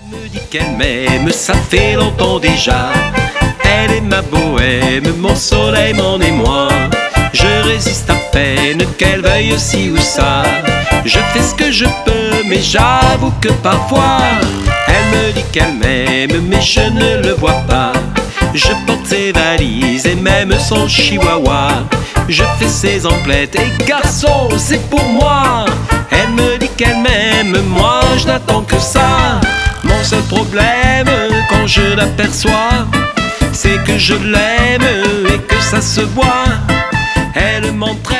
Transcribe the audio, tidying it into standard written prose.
me dit qu'elle m'aime, ça fait longtemps déjà. Elle est ma bohème, mon soleil, mon émoi. Je résiste à peine qu'elle veuille ci ou ça. Je fais ce que je peux, mais j'avoue que parfois elle me dit qu'elle m'aime, mais je ne le vois pas. Je porte ses valises et même son chihuahua. Je fais ses emplettes et garçon, c'est pour moi. Elle me dit qu'elle m'aime, moi je n'attends que ça. Mon seul problème quand je l'aperçois, c'est que je l'aime et que ça se voit. Elle m'entraîne